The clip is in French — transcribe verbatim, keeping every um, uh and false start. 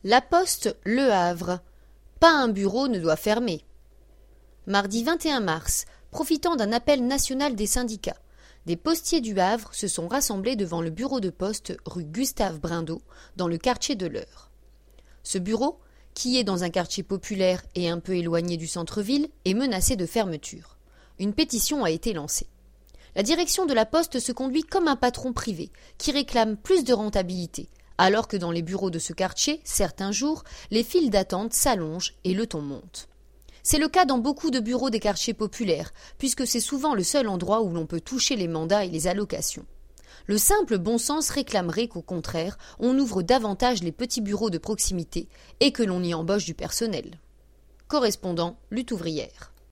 La Poste, Le Havre. Pas un bureau ne doit fermer. Mardi vingt et un mars, profitant d'un appel national des syndicats, des postiers du Havre se sont rassemblés devant le bureau de poste rue Gustave Brindeau, dans le quartier de l'Eure. Ce bureau, qui est dans un quartier populaire et un peu éloigné du centre-ville, est menacé de fermeture. Une pétition a été lancée. La direction de la Poste se conduit comme un patron privé, qui réclame plus de rentabilité, alors que dans les bureaux de ce quartier, certains jours, les files d'attente s'allongent et le ton monte. C'est le cas dans beaucoup de bureaux des quartiers populaires, puisque c'est souvent le seul endroit où l'on peut toucher les mandats et les allocations. Le simple bon sens réclamerait qu'au contraire, on ouvre davantage les petits bureaux de proximité et que l'on y embauche du personnel. Correspondant, Lutte ouvrière.